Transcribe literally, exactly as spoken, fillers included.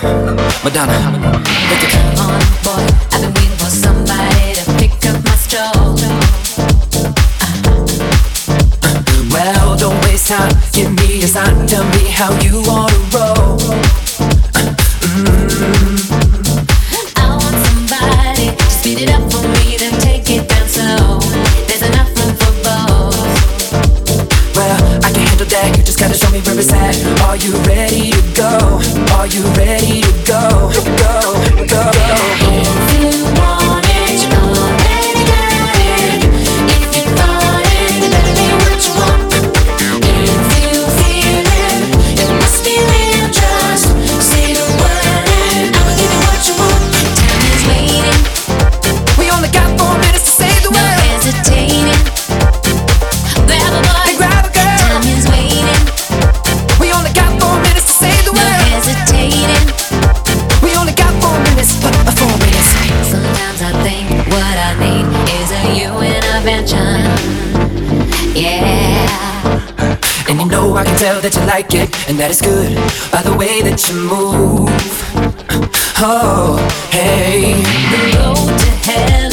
Madonna, make it. Come on, boy, I've been waiting for somebody to pick up my stroll. Well, don't waste time, give me a sign, tell me how you wanna roll. mm. I want somebody to speed it up for me, then take it down slow. There's enough room for both. Well, I can handle that, you just gotta show me where it's at. Are you ready to go? Are you ready to go? Go, go, go. If you want it, you already got it. If you thought it, then better be what you want. If you feel it, it must be real. Just say the word and I will give you what you want. Time is waiting. We only got four minutes to say the No word. hesitating. Grab a boy. Then grab a girl. Time is waiting. We only got four minutes to say the No word. hesitating. We only got four minutes, but uh, four minutes. Sometimes I think what I need is a you intervention. Yeah. And you know I can tell that you like it, and that is good by the way that you move. Oh, hey. The road to hell